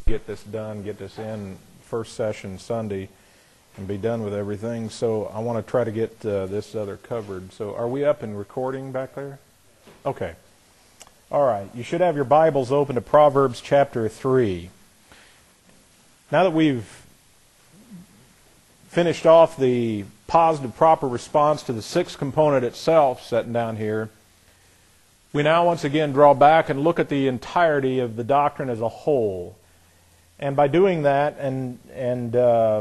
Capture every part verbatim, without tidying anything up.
get this done, get this in first session Sunday, and be done with everything. So I want to try to get uh, this other covered. So are we up and recording back there? Okay. All right. You should have your Bibles open to Proverbs chapter three. Now that we've finished off the positive, proper response to the sixth component itself, sitting down here, we now once again draw back and look at the entirety of the doctrine as a whole. And by doing that and and uh,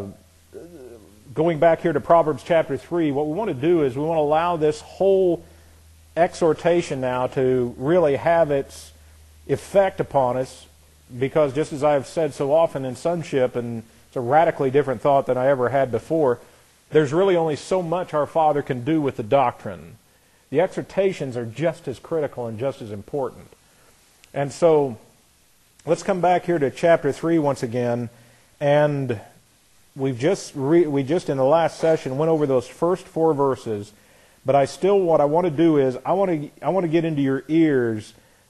going back here to Proverbs chapter three, what we want to do is we want to allow this whole exhortation now to really have its effect upon us, because just as I've said so often in sonship, and it's a radically different thought than I ever had before, there's really only so much our Father can do with the doctrine. The exhortations are just as critical and just as important. And so let's come back here to chapter three once again, and we've just re- we just in the last session went over those first four verses, but I still what I want to do is I want to I want to get into your ears,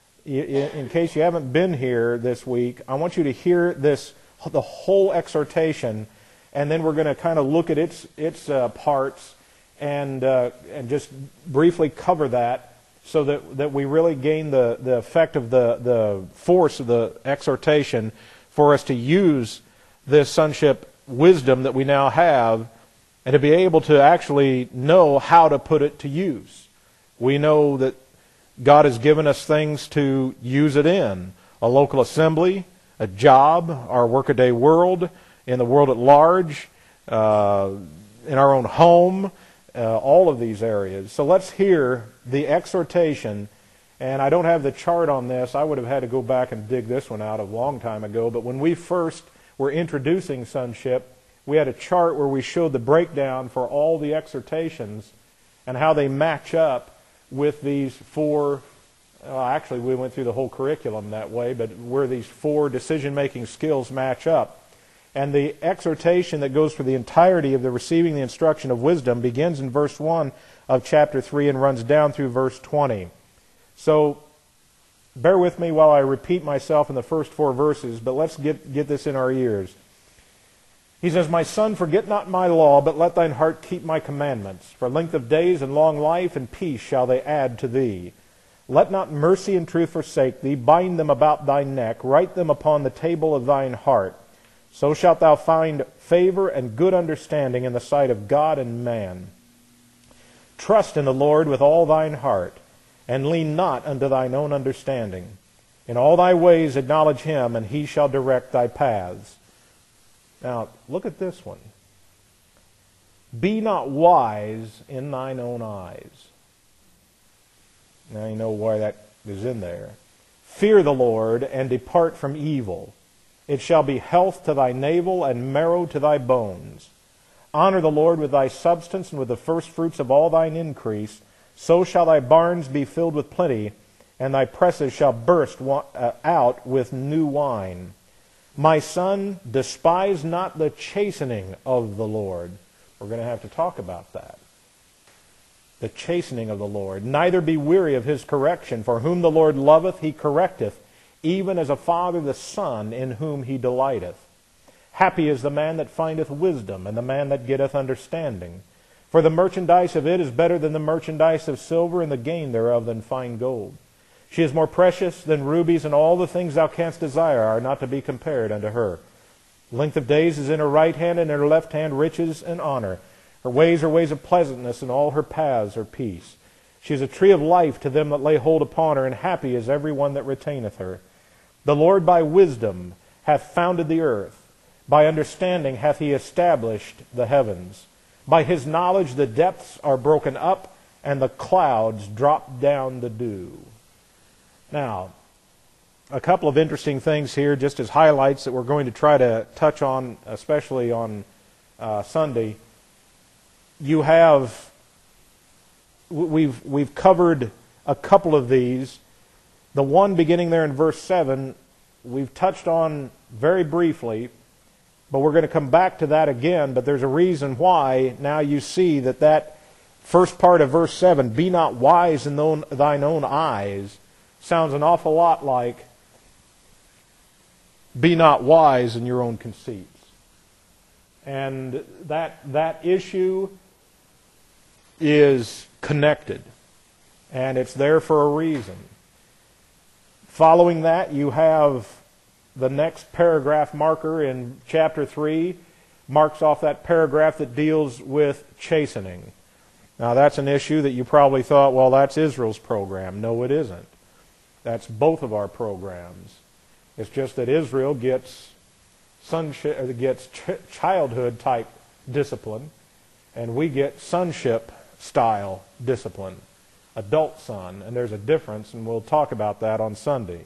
in case you haven't been here this week. I want you to hear this the whole exhortation, and then we're going to kind of look at its its uh, parts and uh, and just briefly cover that, so that, that we really gain the, the effect of the, the force of the exhortation for us to use this sonship wisdom that we now have, and to be able to actually know how to put it to use. We know that God has given us things to use it in: a local assembly, a job, our workaday world, in the world at large, uh, in our own home, uh, all of these areas. So let's hear the exhortation. And I don't have the chart on this. I would have had to go back and dig this one out a long time ago. But when we first were introducing sonship, we had a chart where we showed the breakdown for all the exhortations and how they match up with these four. Uh, actually, we went through the whole curriculum that way, but where these four decision-making skills match up. And the exhortation that goes for the entirety of the receiving the instruction of wisdom begins in verse one of chapter three and runs down through verse twenty. So bear with me while I repeat myself in the first four verses, but let's get, get this in our ears. He says, "My son, forget not my law, but let thine heart keep my commandments. For length of days and long life and peace shall they add to thee. Let not mercy and truth forsake thee. Bind them about thy neck. Write them upon the table of thine heart. So shalt thou find favor and good understanding in the sight of God and man. Trust in the Lord with all thine heart, and lean not unto thine own understanding. In all thy ways acknowledge him, and he shall direct thy paths." Now, look at this one. "Be not wise in thine own eyes." Now you know why that is in there. "Fear the Lord, and depart from evil. It shall be health to thy navel and marrow to thy bones. Honor the Lord with thy substance and with the firstfruits of all thine increase. So shall thy barns be filled with plenty, and thy presses shall burst out with new wine. My son, despise not the chastening of the Lord." We're going to have to talk about that. The chastening of the Lord. "Neither be weary of his correction, for whom the Lord loveth he correcteth, even as a father the son in whom he delighteth. Happy is the man that findeth wisdom, and the man that getteth understanding. For the merchandise of it is better than the merchandise of silver, and the gain thereof than fine gold. She is more precious than rubies, and all the things thou canst desire are not to be compared unto her. Length of days is in her right hand, and in her left hand riches and honor. Her ways are ways of pleasantness, and all her paths are peace. She is a tree of life to them that lay hold upon her, and happy is every one that retaineth her. The Lord by wisdom hath founded the earth. By understanding hath he established the heavens. By his knowledge the depths are broken up, and the clouds drop down the dew." Now, a couple of interesting things here, just as highlights that we're going to try to touch on, especially on uh, Sunday. You have, we've we've covered a couple of these. The one beginning there in verse seven, we've touched on very briefly, but we're going to come back to that again. But there's a reason why now you see that that first part of verse seven, "Be not wise in thine own eyes," sounds an awful lot like be not wise in your own conceits. And that, that issue is connected, and it's there for a reason. Following that, you have the next paragraph marker in chapter three, marks off that paragraph that deals with chastening. Now, that's an issue that you probably thought, well, that's Israel's program. No, it isn't. That's both of our programs. It's just that Israel gets sonship, gets ch- childhood-type discipline, and we get sonship-style discipline, adult son, and there's a difference, and we'll talk about that on Sunday.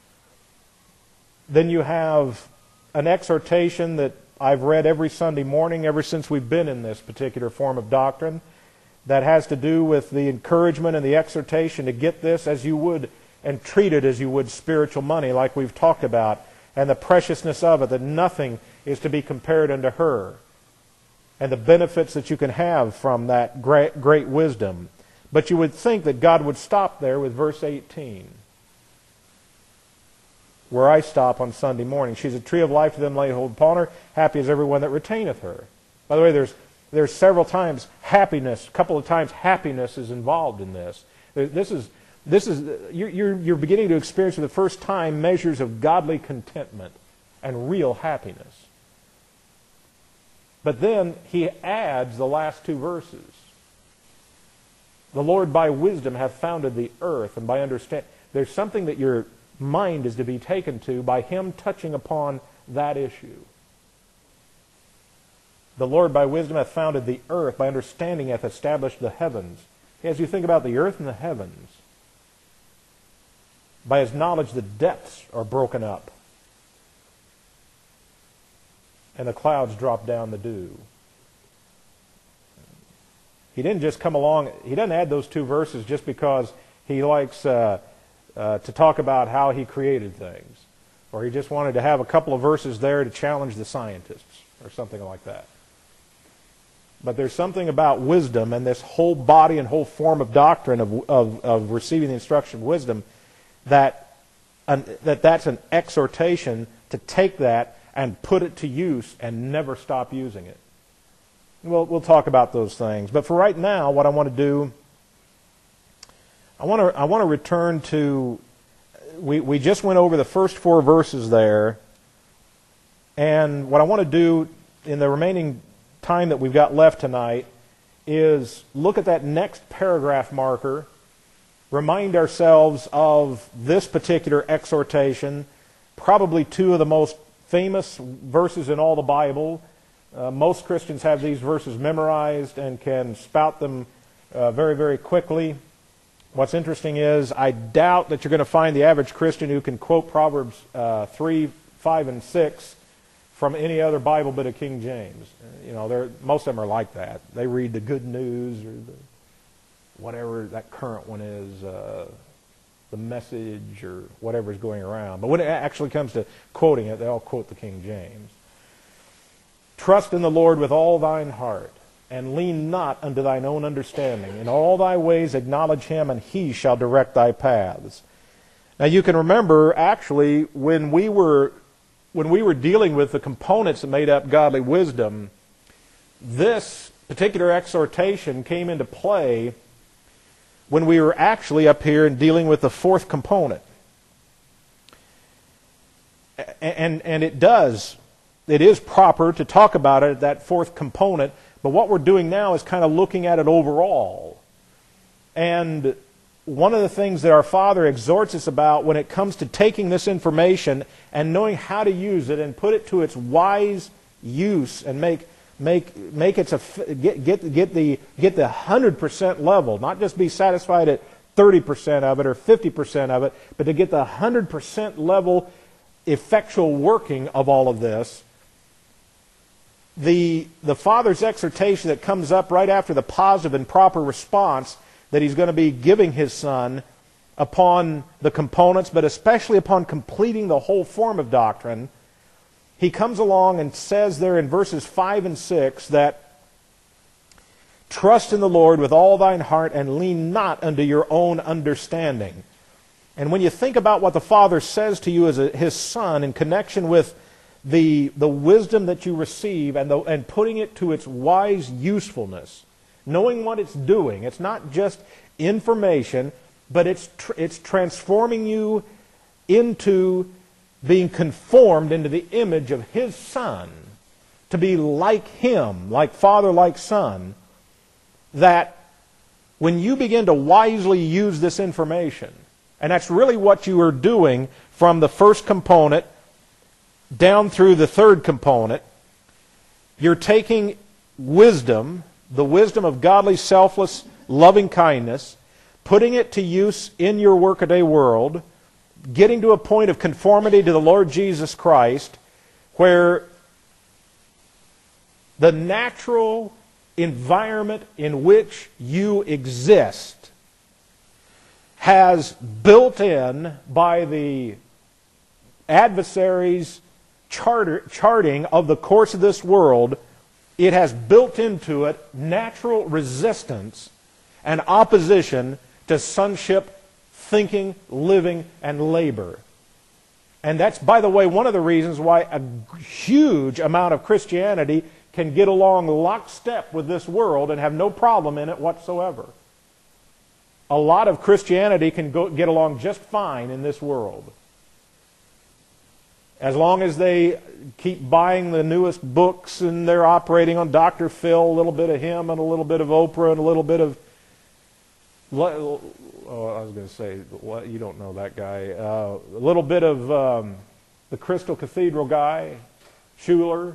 Then you have an exhortation that I've read every Sunday morning ever since we've been in this particular form of doctrine that has to do with the encouragement and the exhortation to get this as you would and treat it as you would spiritual money, like we've talked about, and the preciousness of it, that nothing is to be compared unto her, and the benefits that you can have from that great, great wisdom. But you would think that God would stop there with verse eighteen, where I stop on Sunday morning. She's a tree of life to them lay hold upon her. Happy is everyone that retaineth her. By the way, there's there's several times happiness, a couple of times happiness is involved in this. This is this is you're you're, you're beginning to experience for the first time measures of godly contentment and real happiness. But then he adds the last two verses. The Lord by wisdom hath founded the earth, and by understand. There's something that your mind is to be taken to by him touching upon that issue. The Lord by wisdom hath founded the earth, by understanding hath established the heavens. As you think about the earth and the heavens, by his knowledge the depths are broken up, and the clouds drop down the dew. He didn't just come along, he doesn't add those two verses just because he likes uh, uh, to talk about how he created things, or he just wanted to have a couple of verses there to challenge the scientists, or something like that. But there's something about wisdom and this whole body and whole form of doctrine of, of, of receiving the instruction of wisdom that, an, that that's an exhortation to take that and put it to use and never stop using it. We'll, we'll talk about those things. But for right now, what I want to do, I want to I want to return to, we, we just went over the first four verses there, and what I want to do in the remaining time that we've got left tonight is look at that next paragraph marker, remind ourselves of this particular exhortation, probably two of the most famous verses in all the Bible. Uh, most Christians have these verses memorized and can spout them uh, very, very quickly. What's interesting is I doubt that you're going to find the average Christian who can quote Proverbs uh, three, five, and six from any other Bible but a King James. You know, most of them are like that. They read the Good News or the, whatever that current one is, uh, the Message or whatever is going around. But when it actually comes to quoting it, they all quote the King James. Trust in the Lord with all thine heart, and lean not unto thine own understanding. In all thy ways acknowledge him, and he shall direct thy paths. Now you can remember, actually, when we were when we were dealing with the components that made up godly wisdom, this particular exhortation came into play when we were actually up here and dealing with the fourth component. And, and it does, it is proper to talk about it, that fourth component, but what we're doing now is kind of looking at it overall. And one of the things that our Father exhorts us about when it comes to taking this information and knowing how to use it and put it to its wise use and make make make it a, get get get the get the one hundred percent level, not just be satisfied at thirty percent of it or fifty percent of it, but to get the one hundred percent level effectual working of all of this. The the Father's exhortation that comes up right after the positive and proper response that he's going to be giving his Son upon the components, but especially upon completing the whole form of doctrine, he comes along and says there in verses five and six that trust in the Lord with all thine heart and lean not unto your own understanding. And when you think about what the Father says to you as a, His Son in connection with the, the wisdom that you receive and, the, and putting it to its wise usefulness, knowing what it's doing, it's not just information, but it's, tr- it's transforming you into being conformed into the image of His Son, to be like Him, like Father, like Son, that when you begin to wisely use this information, and that's really what you are doing from the first component down through the third component, you're taking wisdom, the wisdom of godly, selfless, loving kindness, putting it to use in your workaday world, getting to a point of conformity to the Lord Jesus Christ, where the natural environment in which you exist has built in by the adversary's charter, charting of the course of this world, it has built into it natural resistance and opposition to sonship thinking, living, and labor. And that's, by the way, one of the reasons why a huge amount of Christianity can get along lockstep with this world and have no problem in it whatsoever. A lot of Christianity can go, get along just fine in this world. As long as they keep buying the newest books and they're operating on Doctor Phil, a little bit of him and a little bit of Oprah and a little bit of... Oh, I was going to say, what, you don't know that guy. Uh, a little bit of um, the Crystal Cathedral guy, Schuller,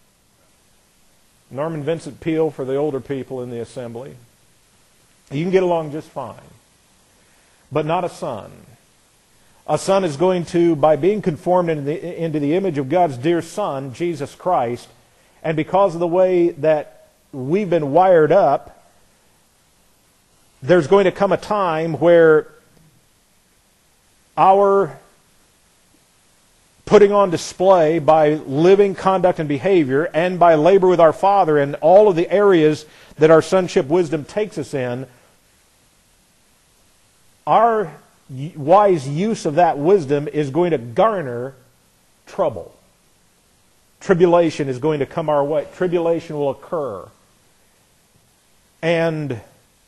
Norman Vincent Peale for the older people in the assembly. You can get along just fine. But not a son. A son is going to, by being conformed into the, into the image of God's dear Son, Jesus Christ, and because of the way that we've been wired up, there's going to come a time where our putting on display by living conduct and behavior and by labor with our Father in all of the areas that our sonship wisdom takes us in, our wise use of that wisdom is going to garner trouble. Tribulation is going to come our way. Tribulation will occur. And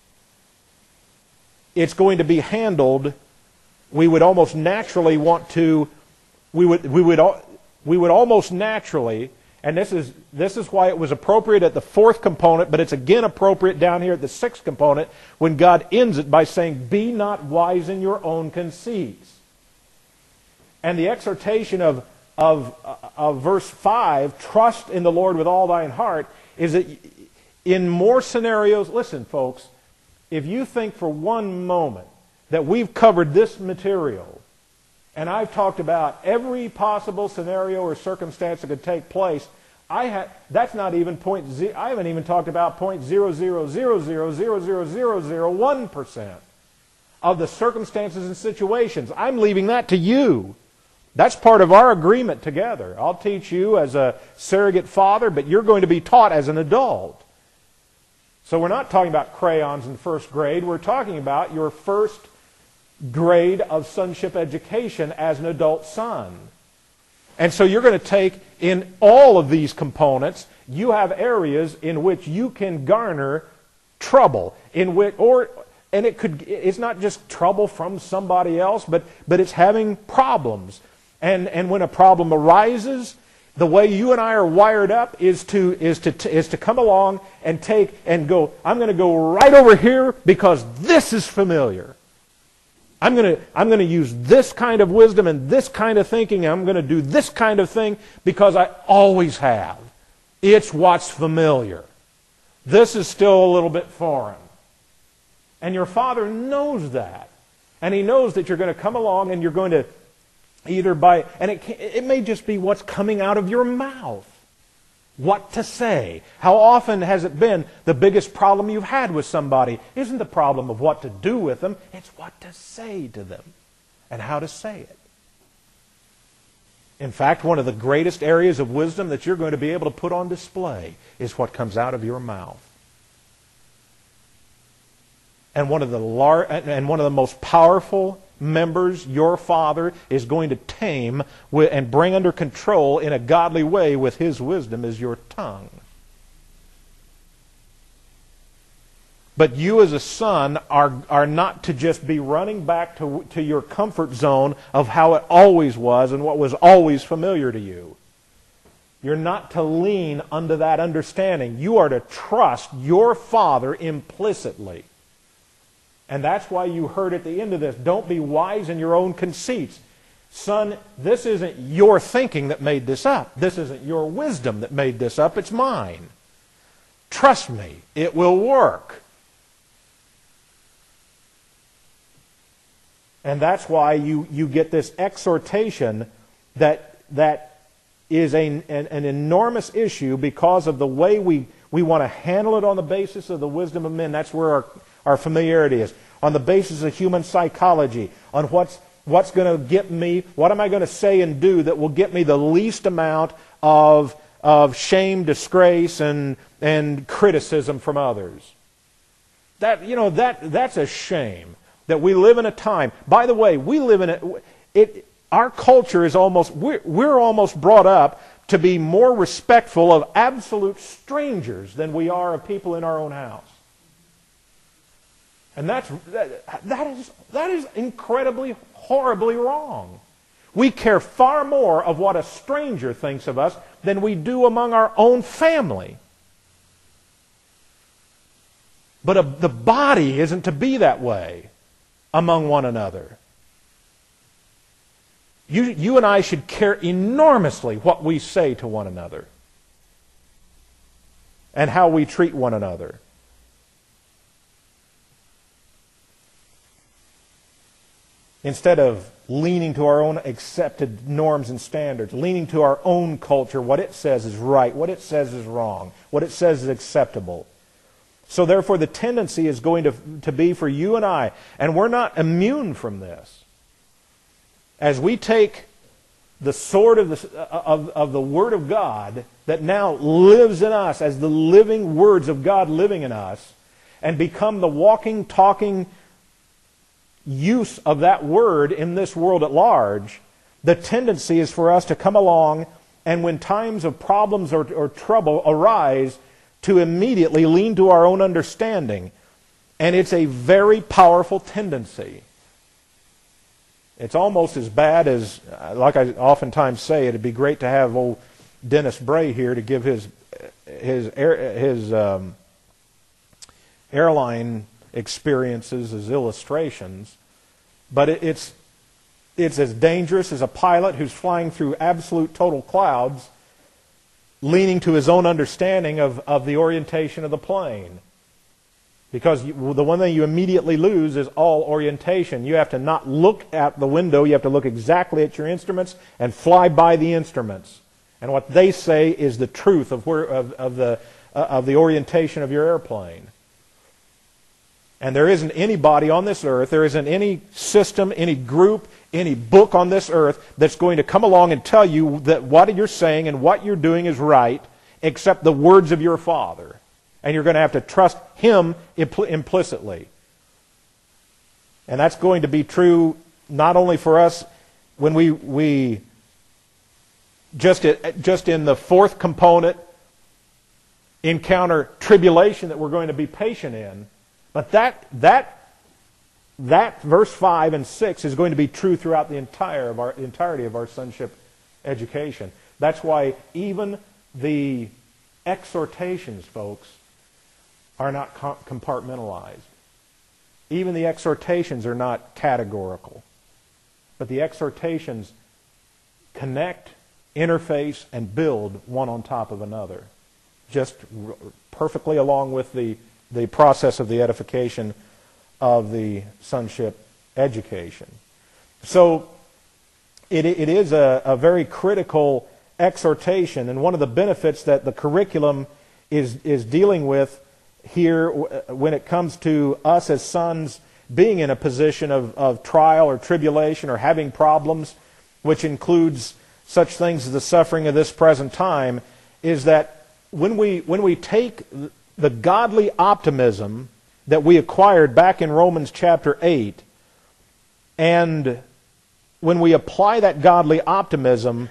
it's going to be handled, we would almost naturally want to, we would, we would, we would almost naturally, and this is, this is why it was appropriate at the fourth component, but it's again appropriate down here at the sixth component when God ends it by saying, "Be not wise in your own conceits." And the exhortation of, of, of verse five, "Trust in the Lord with all thine heart," is that in more scenarios, listen folks, if you think for one moment that we've covered this material, and I've talked about every possible scenario or circumstance that could take place, I ha- that's not even point z- I haven't even talked about point zero zero zero zero zero zero zero zero one percent of the circumstances and situations. I'm leaving that to you. That's part of our agreement together. I'll teach you as a surrogate father, but you're going to be taught as an adult. So we're not talking about crayons in first grade. We're talking about your first grade of sonship education as an adult son. And so you're going to take in all of these components, you have areas in which you can garner trouble, in which, or and it could it's not just trouble from somebody else, but but it's having problems. And and when a problem arises, the way you and I are wired up is to is to is to come along and take and go, I'm going to go right over here because this is familiar. I'm going to I'm going to use this kind of wisdom and this kind of thinking. And I'm going to do this kind of thing because I always have. It's what's familiar. This is still a little bit foreign. And your Father knows that. And He knows that you're going to come along and you're going to either by, and it, it may just be what's coming out of your mouth. What to say. How often has it been the biggest problem you've had with somebody isn't the problem of what to do with them, it's what to say to them and how to say it. In fact, one of the greatest areas of wisdom that you're going to be able to put on display is what comes out of your mouth. And one of the lar- and one of the most powerful members your Father is going to tame and bring under control in a godly way with His wisdom is your tongue. But you as a son are, are not to just be running back to, to your comfort zone of how it always was and what was always familiar to you. You're not to lean under that understanding. You are to trust your Father implicitly. And that's why you heard at the end of this, don't be wise in your own conceits. Son, this isn't your thinking that made this up. This isn't your wisdom that made this up. It's mine. Trust me, it will work. And that's why you, you get this exhortation that, that is a, an, an enormous issue because of the way we, we want to handle it on the basis of the wisdom of men. That's where our, our familiarity is. On the basis of human psychology, on what's, what's going to get me, what am I going to say and do that will get me the least amount of, of shame, disgrace, and, and criticism from others. That, you know, that, that's a shame. That we live in a time. By the way, we live in a. It, our culture is almost. We're, we're almost brought up to be more respectful of absolute strangers than we are of people in our own house. And that's that, that is that is incredibly, horribly wrong. We care far more of what a stranger thinks of us than we do among our own family. But a, the body isn't to be that way among one another. You, you and I should care enormously what we say to one another and how we treat one another. Instead of leaning to our own accepted norms and standards, leaning to our own culture, what it says is right, what it says is wrong, what it says is acceptable. So therefore the tendency is going to, to be for you and I, and we're not immune from this. As we take the sword of the, of, of the Word of God that now lives in us as the living words of God living in us, and become the walking, talking use of that Word in this world at large, the tendency is for us to come along and when times of problems or, or trouble arise, to immediately lean to our own understanding. And it's a very powerful tendency. It's almost as bad as, like I oftentimes say, it'd be great to have old Dennis Bray here to give his his air, his um, airline experiences as illustrations. But it, it's it's as dangerous as a pilot who's flying through absolute total clouds, leaning to his own understanding of, of the orientation of the plane. Because you, the one thing you immediately lose is all orientation. You have to not look at the window, you have to look exactly at your instruments and fly by the instruments. And what they say is the truth of, where, of, of, the, uh, of the orientation of your airplane. And there isn't anybody on this earth, there isn't any system, any group, any book on this earth that's going to come along and tell you that what you're saying and what you're doing is right, except the words of your Father. And you're going to have to trust Him impl- implicitly. And that's going to be true not only for us when we, we just, just in the fourth component, encounter tribulation that we're going to be patient in, but that that that verse five and six is going to be true throughout the entire of our entirety of our sonship education. That's why even the exhortations, folks, are not compartmentalized. Even the exhortations are not categorical. But the exhortations connect, interface, and build one on top of another. Just perfectly along with the, the process of the edification of the sonship education. So it, it is a, a very critical exhortation, and one of the benefits that the curriculum is, is dealing with here when it comes to us as sons being in a position of, of trial or tribulation or having problems, which includes such things as the suffering of this present time, is that when we, when we take the godly optimism that we acquired back in Romans chapter eight And when we apply that godly optimism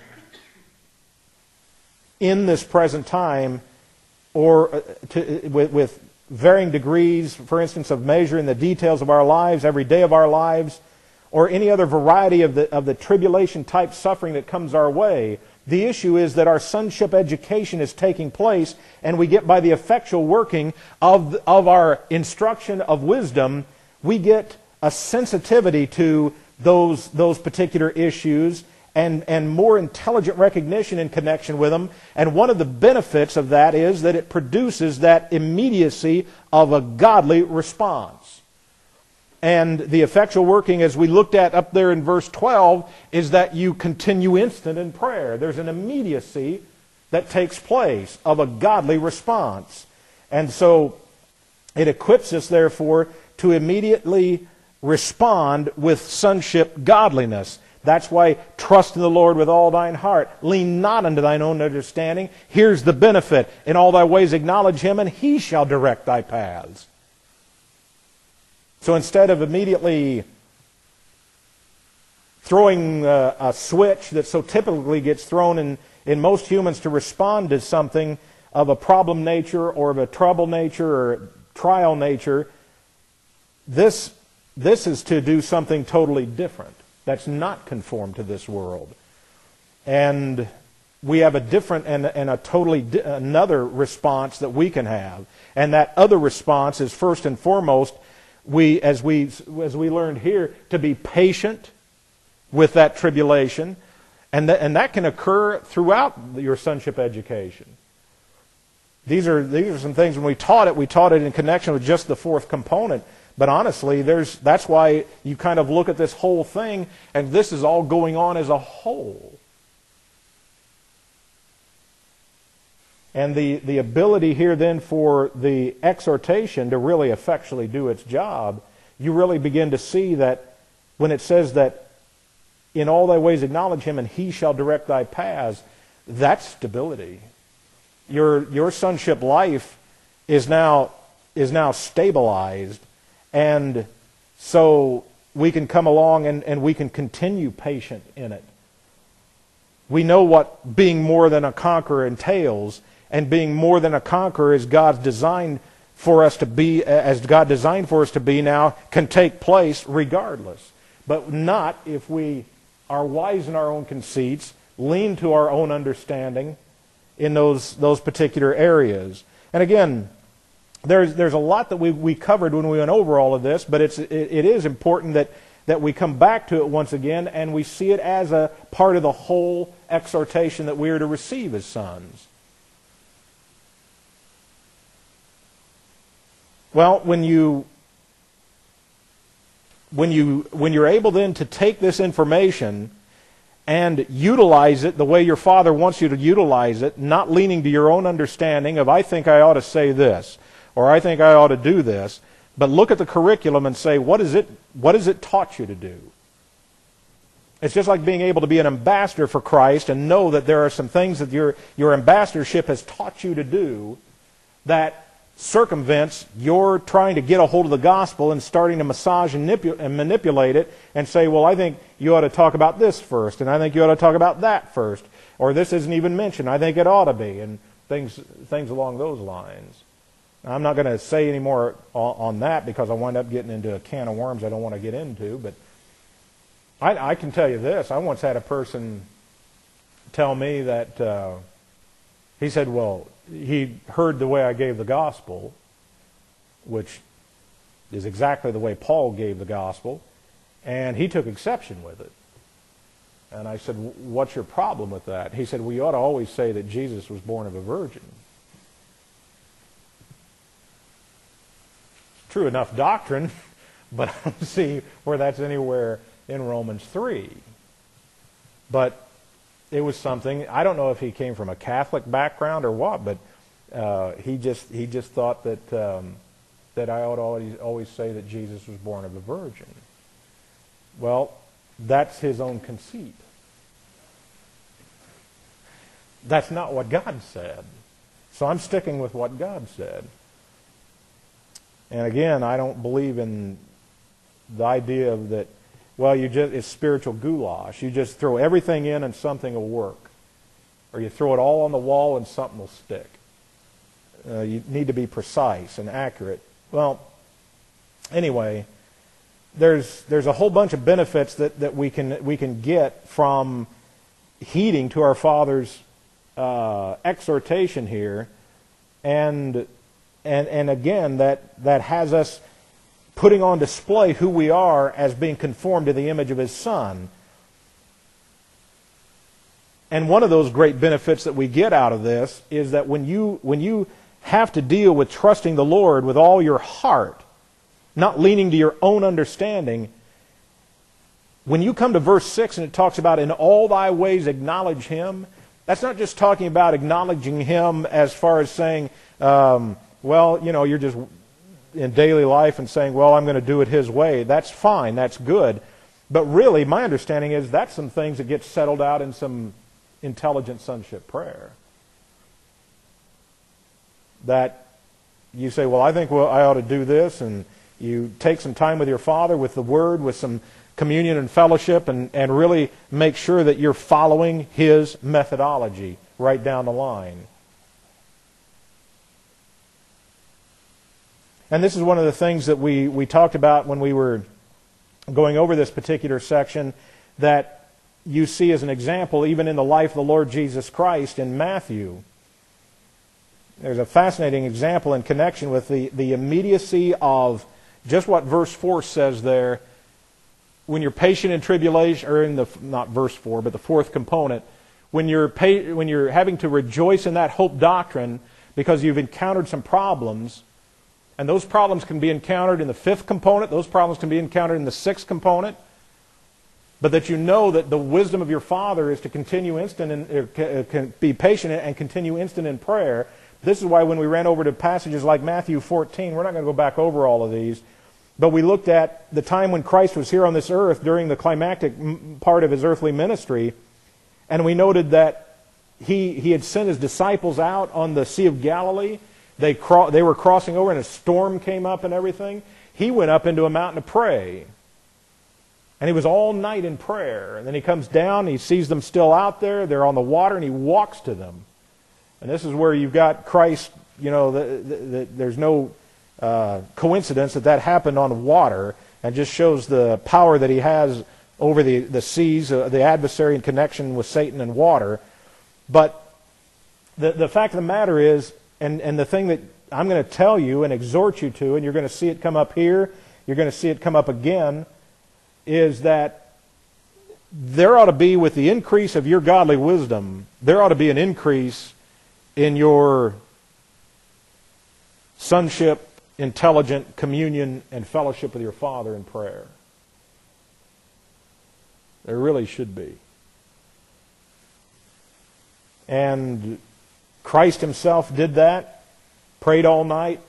in this present time, or to, with, with varying degrees, for instance, of measuring the details of our lives, every day of our lives, or any other variety of the, of the tribulation-type suffering that comes our way, the issue is that our sonship education is taking place, and we get, by the effectual working of, of our instruction of wisdom, we get a sensitivity to those, those particular issues and, and more intelligent recognition in connection with them. And one of the benefits of that is that it produces that immediacy of a godly response. And the effectual working, as we looked at up there in verse twelve, is that you continue instant in prayer. There's an immediacy that takes place of a godly response. And so it equips us, therefore, to immediately respond with sonship godliness. That's why trust in the Lord with all thine heart. Lean not unto thine own understanding. Here's the benefit. In all thy ways acknowledge Him, and He shall direct thy paths. So instead of immediately throwing a, a switch that so typically gets thrown in, in most humans to respond to something of a problem nature or of a trouble nature or trial nature, this, this is to do something totally different. That's not conformed to this world. And we have a different and, and a totally di- another response that we can have. And that other response is first and foremost, we, as we, as we learned here, to be patient with that tribulation. And, th- and that can occur throughout your sonship education. These are, these are some things, when we taught it, we taught it in connection with just the fourth component. But honestly, there's, that's why you kind of look at this whole thing, and this is all going on as a whole. And the, the ability here then for the exhortation to really effectually do its job, you really begin to see that when it says that in all thy ways acknowledge Him and He shall direct thy paths, that's stability. Your, your sonship life is now, is now stabilized. And so we can come along and, and we can continue patient in it. We know what being more than a conqueror entails, and being more than a conqueror is God's design for us to be, as God designed for us to be now, can take place regardless. But not if we are wise in our own conceits, lean to our own understanding in those, those particular areas. And again, There's there's a lot that we, we covered when we went over all of this, but it's it, it is important that, that we come back to it once again and we see it as a part of the whole exhortation that we are to receive as sons. Well, when you when you when you're able then to take this information and utilize it the way your Father wants you to utilize it, not leaning to your own understanding of, I think I ought to say this, or I think I ought to do this, but look at the curriculum and say, what is it, what has it taught you to do? It's just like being able to be an ambassador for Christ and know that there are some things that your, your ambassadorship has taught you to do that circumvents your trying to get a hold of the gospel and starting to massage and, nipu- and manipulate it and say, well, I think you ought to talk about this first, and I think you ought to talk about that first, or this isn't even mentioned, I think it ought to be, and things, things along those lines. Now, I'm not going to say any more on, on that because I wind up getting into a can of worms I don't want to get into, but I, I can tell you this. I once had a person tell me that uh, he said, well, he heard the way I gave the gospel, which is exactly the way Paul gave the gospel, and he took exception with it. And I said, what's your problem with that? He said, well, you ought to always say that Jesus was born of a virgin. True enough doctrine, but I don't see where that's anywhere in Romans three. But it was something, I don't know if he came from a Catholic background or what, but uh, he just he just thought that um, that I ought to always, always say that Jesus was born of a virgin. Well, that's his own conceit. That's not what God said. So I'm sticking with what God said. And again, I don't believe in the idea of that well, you just it's spiritual goulash. You just throw everything in and something will work. Or you throw it all on the wall and something will stick. Uh, you need to be precise and accurate. Well, anyway, there's there's a whole bunch of benefits that, that we can we can get from heeding to our Father's uh, exhortation here, and and and again that that has us putting on display who we are as being conformed to the image of His Son. And one of those great benefits that we get out of this is that when you when you have to deal with trusting the Lord with all your heart, not leaning to your own understanding, when you come to verse six and it talks about in all thy ways acknowledge Him, that's not just talking about acknowledging Him as far as saying, um, well, you know, you're just in daily life and saying, well, I'm going to do it His way. That's fine, that's good. But really, my understanding is that's some things that get settled out in some intelligent sonship prayer. That you say, well, I think well, I ought to do this, and you take some time with your Father, with the Word, with some communion and fellowship, and, and really make sure that you're following His methodology right down the line. And this is one of the things that we, we talked about when we were going over this particular section, that you see as an example even in the life of the Lord Jesus Christ in Matthew. There's a fascinating example in connection with the, the immediacy of just what verse four says there. When you're patient in tribulation, or in the, not verse four, but the fourth component, when you're, pa- when you're having to rejoice in that hope doctrine because you've encountered some problems, and those problems can be encountered in the fifth component, those problems can be encountered in the sixth component, but that you know that the wisdom of your Father is to continue instant and uh, can be patient and continue instant in prayer. This is why when we ran over to passages like Matthew fourteen, we're not going to go back over all of these, but we looked at the time when Christ was here on this earth during the climactic part of His earthly ministry, and we noted that He, he had sent His disciples out on the Sea of Galilee. They, cro- they were crossing over and a storm came up and everything. He went up into a mountain to pray. And He was all night in prayer. And then He comes down, He sees them still out there, they're on the water, and He walks to them. And this is where you've got Christ, you know, the, the, the, there's no uh, coincidence that that happened on water, and just shows the power that He has over the, the seas, uh, the adversary in connection with Satan and water. But the, the fact of the matter is, and, and the thing that I'm going to tell you and exhort you to, and you're going to see it come up here, you're going to see it come up again, is that there ought to be, with the increase of your godly wisdom, there ought to be an increase in your sonship, intelligent communion, and fellowship with your Father in prayer. There really should be. And Christ Himself did that, prayed all night,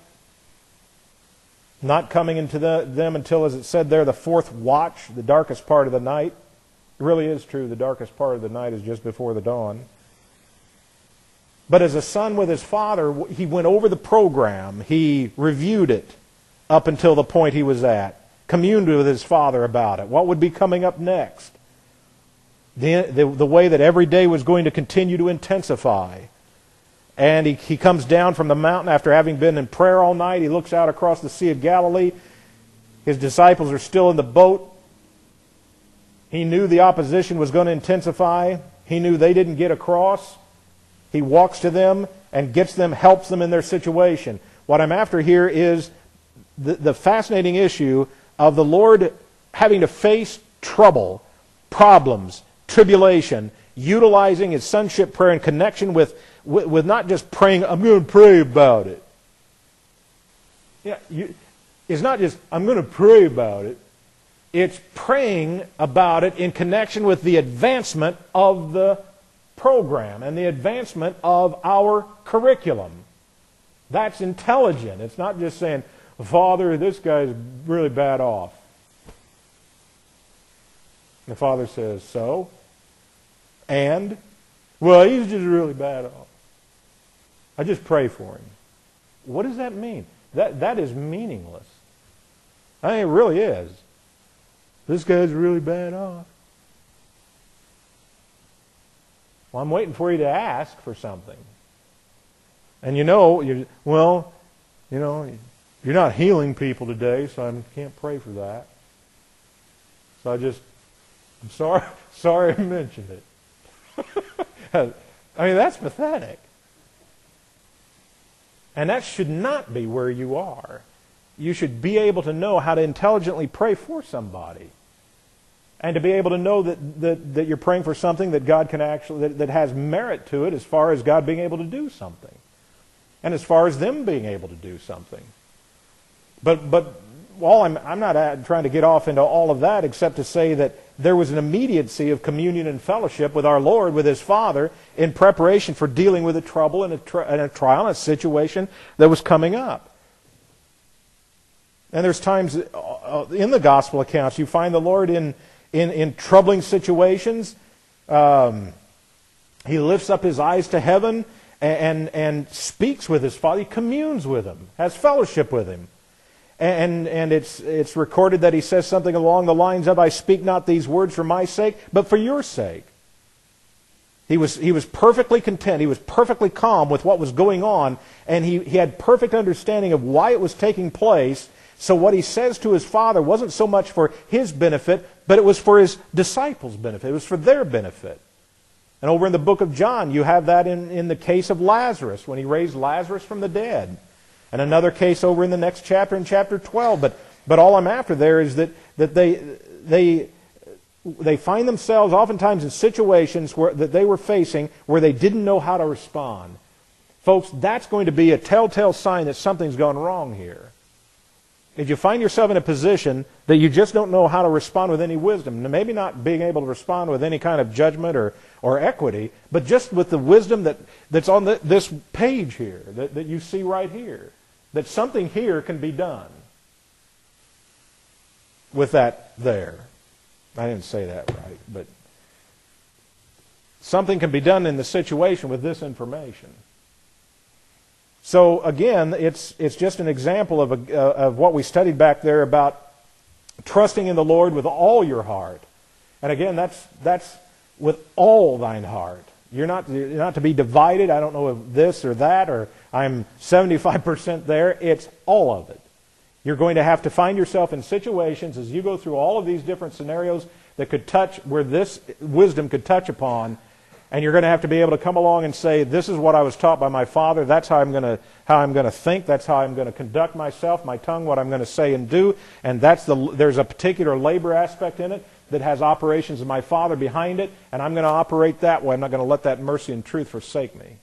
not coming into the, them until, as it said there, the fourth watch, the darkest part of the night. It really is true, the darkest part of the night is just before the dawn. But as a son with his father, he went over the program. He reviewed it up until the point he was at. Communed with his father about it. What would be coming up next? The, the, the way that every day was going to continue to intensify. And he, he comes down from the mountain after having been in prayer all night. He looks out across the Sea of Galilee. His disciples are still in the boat. He knew the opposition was going to intensify. He knew they didn't get across. He walks to them and gets them, helps them in their situation. What I'm after here is the, the fascinating issue of the Lord having to face trouble, problems, tribulation, utilizing His sonship prayer in connection with, with, with not just praying, I'm going to pray about it. Yeah, you, it's not just, I'm going to pray about it. It's praying about it in connection with the advancement of the program and the advancement of our curriculum. That's intelligent. It's not just saying, Father, this guy's really bad off. The Father says, so? And? Well, he's just really bad off. I just pray for him. What does that mean? That, that is meaningless. I mean, it really is. This guy's really bad off. Well, I'm waiting for you to ask for something. And you know, you, well, you know, you're not healing people today, so I can't pray for that. So I just, I'm sorry, sorry I mentioned it. I mean, that's pathetic. And that should not be where you are. You should be able to know how to intelligently pray for somebody. And to be able to know that, that, that you're praying for something that God can actually, that, that has merit to it as far as God being able to do something. And as far as them being able to do something. But, but all I'm, I'm not trying to get off into all of that except to say that there was an immediacy of communion and fellowship with our Lord, with His Father, in preparation for dealing with a trouble and a, tri- and a trial and a situation that was coming up. And there's times in the gospel accounts you find the Lord in, in, in troubling situations. Um, he lifts up His eyes to heaven and, and, and speaks with His Father. He communes with Him, has fellowship with Him. And, and it's, it's recorded that He says something along the lines of, I speak not these words for my sake, but for your sake. He was, he was perfectly content. He was perfectly calm with what was going on. And he, he had perfect understanding of why it was taking place. So what He says to His Father wasn't so much for His benefit, but it was for His disciples' benefit. It was for their benefit. And over in the book of John, you have that in, in the case of Lazarus, when He raised Lazarus from the dead. And another case over in the next chapter, in chapter twelve. But but all I'm after there is that, that they they they find themselves oftentimes in situations where that they were facing where they didn't know how to respond. Folks, that's going to be a telltale sign that something's gone wrong here. If you find yourself in a position that you just don't know how to respond with any wisdom, maybe not being able to respond with any kind of judgment or, or equity, but just with the wisdom that, that's on the, this page here, that, that you see right here, that something here can be done with that there. I didn't say that right, but something can be done in the situation with this information. So again, it's it's just an example of a, uh, of what we studied back there about trusting in the Lord with all your heart. And again, that's that's with all thine heart. You're not you're not to be divided. I don't know if this or that, or I'm seventy-five percent there. It's all of it. You're going to have to find yourself in situations as you go through all of these different scenarios that could touch where this wisdom could touch upon. And you're going to have to be able to come along and say, this is what I was taught by my Father. That's how I'm going to how I'm going to think. That's how I'm going to conduct myself, my tongue, what I'm going to say and do. And that's the there's a particular labor aspect in it that has operations of my Father behind it. And I'm going to operate that way. I'm not going to let that mercy and truth forsake me.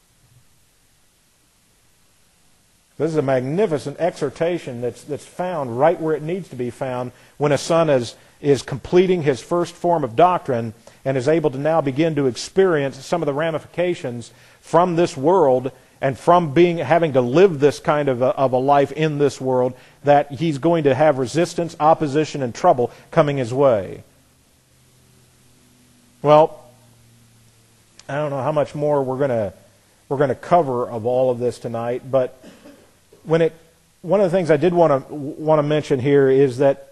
This is a magnificent exhortation that's that's found right where it needs to be found when a son is is completing his first form of doctrine and is able to now begin to experience some of the ramifications from this world and from being having to live this kind of a, of a life in this world, that he's going to have resistance, opposition, and trouble coming his way. Well, I don't know how much more we're going to we're going to cover of all of this tonight, but when it one of the things I did want to want to mention here is that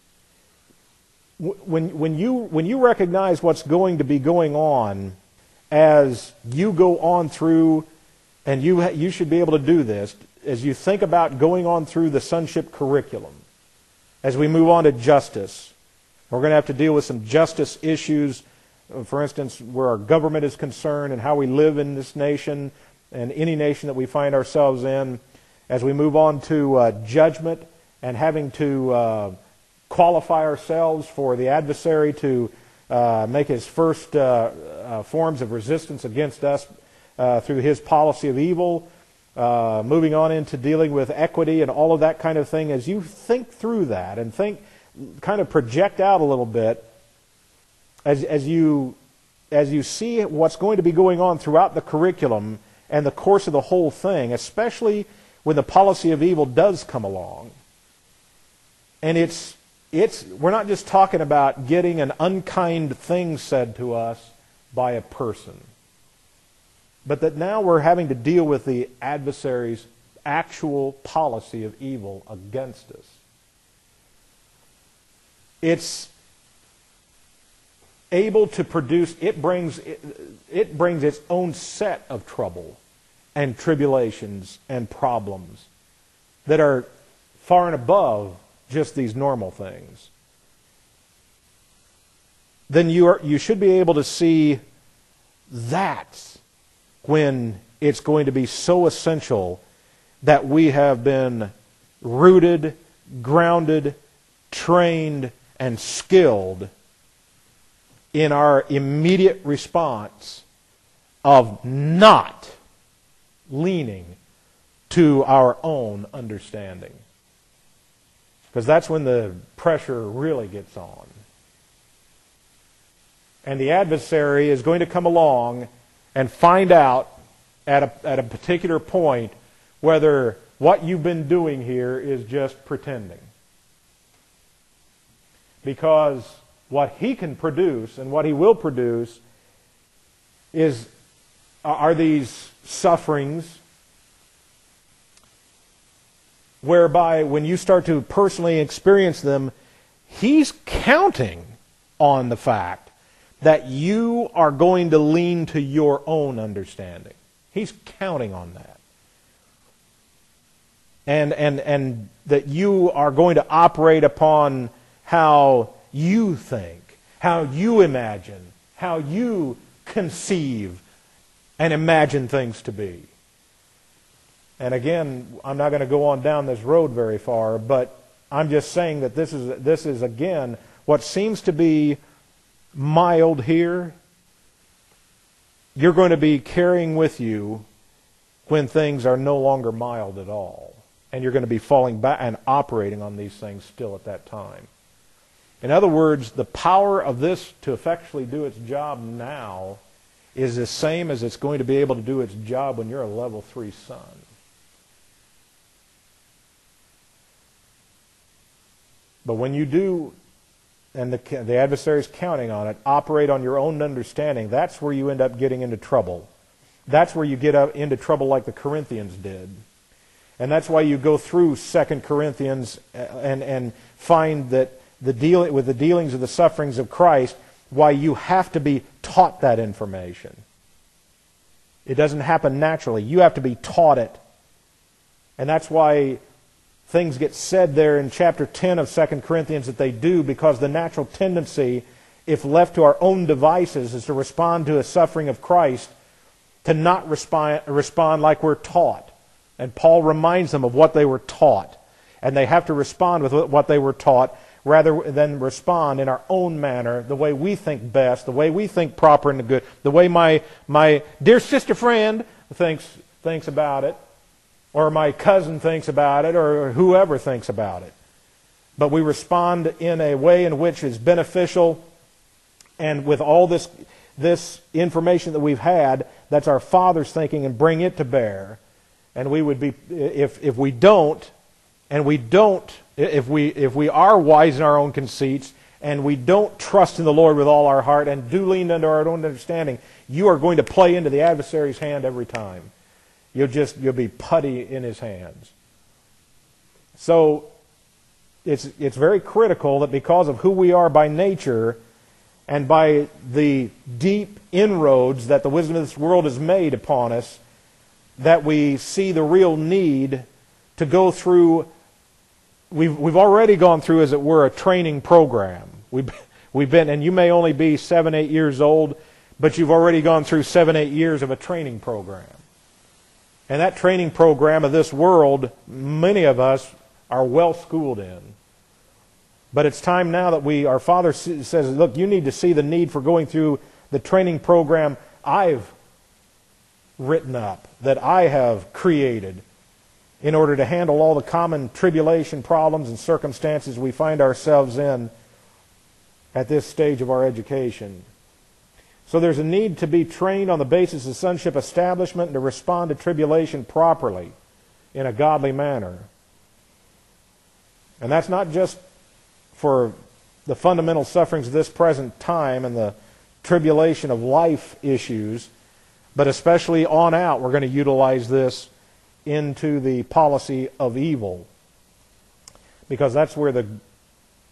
When, when, you, when you recognize what's going to be going on as you go on through, and you, you should be able to do this, as you think about going on through the sonship curriculum, as we move on to justice, we're going to have to deal with some justice issues, for instance, where our government is concerned and how we live in this nation and any nation that we find ourselves in. As we move on to uh, judgment and having to Uh, qualify ourselves for the adversary to uh, make his first uh, uh, forms of resistance against us uh, through his policy of evil, uh, moving on into dealing with equity and all of that kind of thing. As you think through that and think, kind of project out a little bit, as, as you as you see what's going to be going on throughout the curriculum and the course of the whole thing, especially when the policy of evil does come along, and it's It's, we're not just talking about getting an unkind thing said to us by a person, but that now we're having to deal with the adversary's actual policy of evil against us. it's able to produce, it brings, it, it brings its own set of trouble and tribulations and problems that are far and above just these normal things. Then you are, you should be able to see that's when it's going to be so essential that we have been rooted, grounded, trained, and skilled in our immediate response of not leaning to our own understanding. Because that's when the pressure really gets on. And the adversary is going to come along and find out at a, at a particular point whether what you've been doing here is just pretending. Because what he can produce and what he will produce is are these sufferings whereby when you start to personally experience them, he's counting on the fact that you are going to lean to your own understanding. He's counting on that. And, and, and that you are going to operate upon how you think, how you imagine, how you conceive and imagine things to be. And again, I'm not going to go on down this road very far, but I'm just saying that this is, this is again, what seems to be mild here, you're going to be carrying with you when things are no longer mild at all. And you're going to be falling back and operating on these things still at that time. In other words, the power of this to effectually do its job now is the same as it's going to be able to do its job when you're a level three son. But when you do, and the, the adversary's counting on it, operate on your own understanding, that's where you end up getting into trouble. That's where you get up into trouble like the Corinthians did. And that's why you go through Second Corinthians and, and find that the deal, with the dealings of the sufferings of Christ, why you have to be taught that information. It doesn't happen naturally. You have to be taught it. And that's why things get said there in chapter ten of Second Corinthians that they do, because the natural tendency, if left to our own devices, is to respond to a suffering of Christ, to not respond, respond like we're taught. And Paul reminds them of what they were taught. And they have to respond with what they were taught rather than respond in our own manner, the way we think best, the way we think proper and good, the way my, my dear sister friend thinks, thinks about it, or my cousin thinks about it, or whoever thinks about it. But we respond in a way in which is beneficial, and with all this, this information that we've had, that's our Father's thinking, and bring it to bear. And we would be, if if we don't, and we don't, if we if we are wise in our own conceits, and we don't trust in the Lord with all our heart, and do lean under our own understanding, you are going to play into the adversary's hand every time. You'll just you'll be putty in his hands. So it's it's very critical that because of who we are by nature, and by the deep inroads that the wisdom of this world has made upon us, that we see the real need to go through. We've we've already gone through, as it were, a training program. We've we've been, and you may only be seven, eight years old, but you've already gone through seven, eight years of a training program. And that training program of this world, many of us are well schooled in. But it's time now that we, our Father says, look, you need to see the need for going through the training program I've written up, that I have created, in order to handle all the common tribulation, problems, and circumstances we find ourselves in at this stage of our education. So there's a need to be trained on the basis of sonship establishment and to respond to tribulation properly in a godly manner. And that's not just for the fundamental sufferings of this present time and the tribulation of life issues, but especially on out, we're going to utilize this into the policy of evil. Because that's where the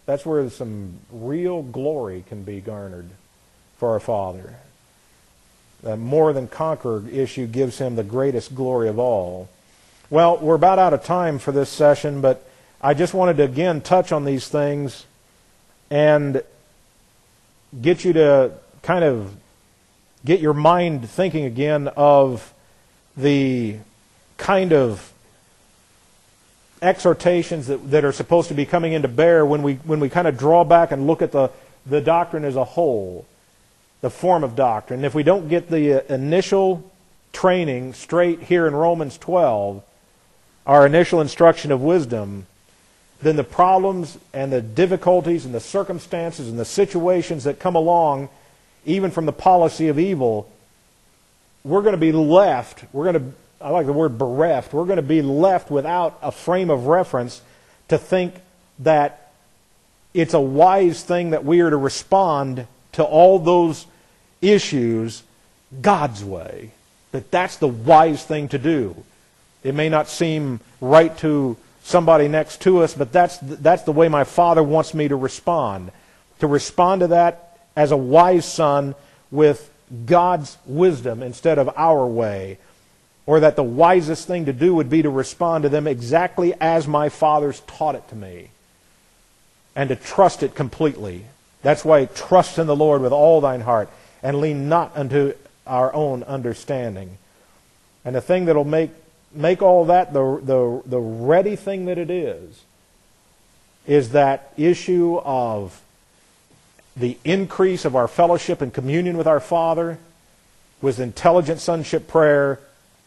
That's where some real glory can be garnered for our Father. The more than conqueror issue gives him the greatest glory of all. Well, we're about out of time for this session, but I just wanted to again touch on these things and get you to kind of get your mind thinking again of the kind of exhortations that, that are supposed to be coming into bear when we when we kind of draw back and look at the, the doctrine as a whole, the form of doctrine. If we don't get the initial training straight here in Romans twelve, our initial instruction of wisdom, then the problems and the difficulties and the circumstances and the situations that come along, even from the policy of evil, we're going to be left, we're going to, I like the word bereft, we're going to be left without a frame of reference to think that it's a wise thing that we are to respond to all those issues God's way. That that's the wise thing to do. It may not seem right to somebody next to us, but that's that's the way my Father wants me to respond. To respond to that as a wise son with God's wisdom instead of our way. Or that the wisest thing to do would be to respond to them exactly as my Father's taught it to me. And to trust it completely. That's why trust in the Lord with all thine heart, and lean not unto our own understanding. And the thing that will make make all that the, the, the ready thing that it is, is that issue of the increase of our fellowship and communion with our Father, with intelligent sonship prayer.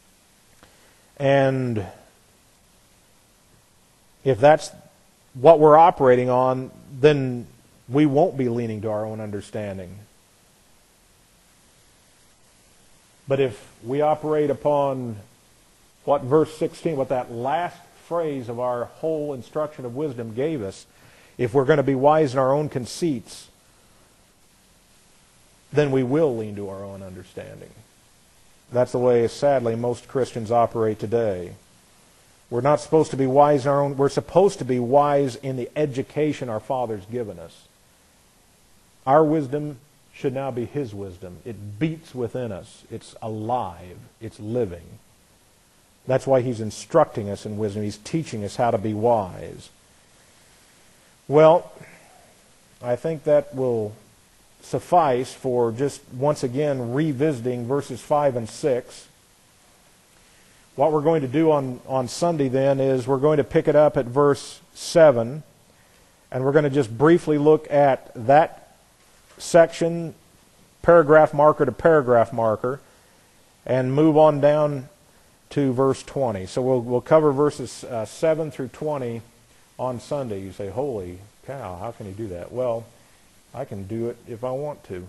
And if that's what we're operating on, then we won't be leaning to our own understanding. But if we operate upon what verse sixteen, what that last phrase of our whole instruction of wisdom gave us, if we're going to be wise in our own conceits, then we will lean to our own understanding. That's the way, sadly, most Christians operate today. We're not supposed to be wise in our own, we're supposed to be wise in the education our Father's given us. Our wisdom should now be His wisdom. It beats within us. It's alive. It's living. That's why He's instructing us in wisdom. He's teaching us how to be wise. Well, I think that will suffice for just once again revisiting verses five and six. What we're going to do on, on Sunday then is we're going to pick it up at verse seven, and we're going to just briefly look at that section, paragraph marker to paragraph marker, and move on down to verse twenty. So we'll, we'll cover verses uh, seven through twenty on Sunday. You say, holy cow, how can you do that? Well, I can do it if I want to.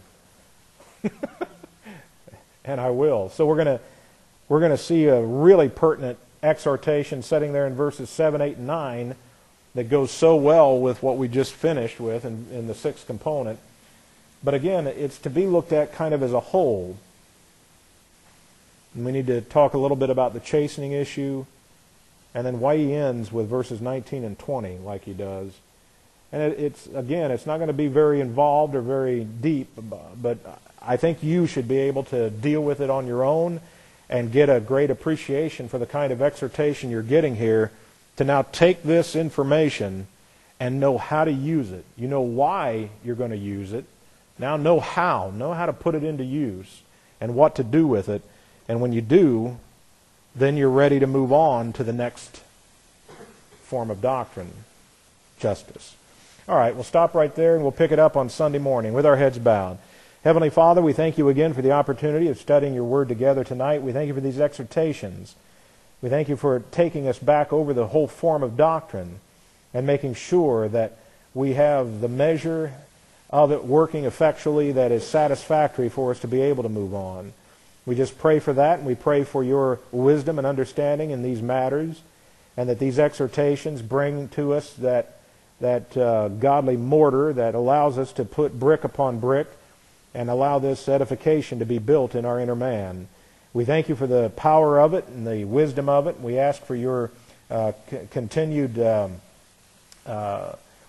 And I will. So we're going to we're going to see a really pertinent exhortation sitting there in verses seven, eight, and nine that goes so well with what we just finished with in, in the sixth component. But again, it's to be looked at kind of as a whole. And we need to talk a little bit about the chastening issue, and then why he ends with verses nineteen and twenty like he does. And it, it's, again, it's not going to be very involved or very deep, but I think you should be able to deal with it on your own and get a great appreciation for the kind of exhortation you're getting here to now take this information and know how to use it. You know why you're going to use it. Now know how. Know how to put it into use and what to do with it. And when you do, then you're ready to move on to the next form of doctrine, justice. All right, we'll stop right there and we'll pick it up on Sunday morning with our heads bowed. Heavenly Father, we thank you again for the opportunity of studying your word together tonight. We thank you for these exhortations. We thank you for taking us back over the whole form of doctrine and making sure that we have the measure of it working effectually that is satisfactory for us to be able to move on. We just pray for that, and we pray for your wisdom and understanding in these matters, and that these exhortations bring to us that that uh, godly mortar that allows us to put brick upon brick and allow this edification to be built in our inner man. We thank you for the power of it and the wisdom of it. We ask for your uh, c- continued um, uh,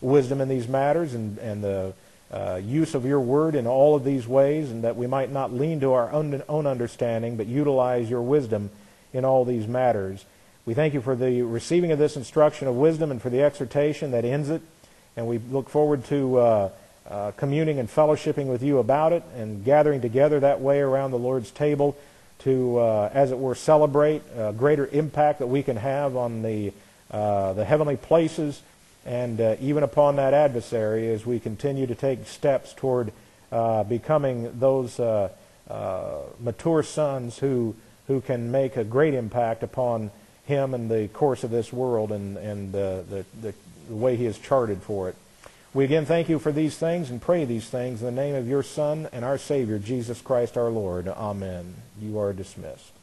wisdom in these matters and, and the uh, use of your word in all of these ways, and that we might not lean to our own, own understanding, but utilize your wisdom in all these matters. We thank you for the receiving of this instruction of wisdom and for the exhortation that ends it. And we look forward to uh, uh, communing and fellowshipping with you about it and gathering together that way around the Lord's table to, uh, as it were, celebrate a greater impact that we can have on the, uh, the heavenly places and uh, even upon that adversary as we continue to take steps toward uh, becoming those uh, uh, mature sons who, who can make a great impact upon him and the course of this world and, and uh, the, the, the way he has charted for it. We again thank you for these things and pray these things in the name of your Son and our Savior, Jesus Christ our Lord. Amen. You are dismissed.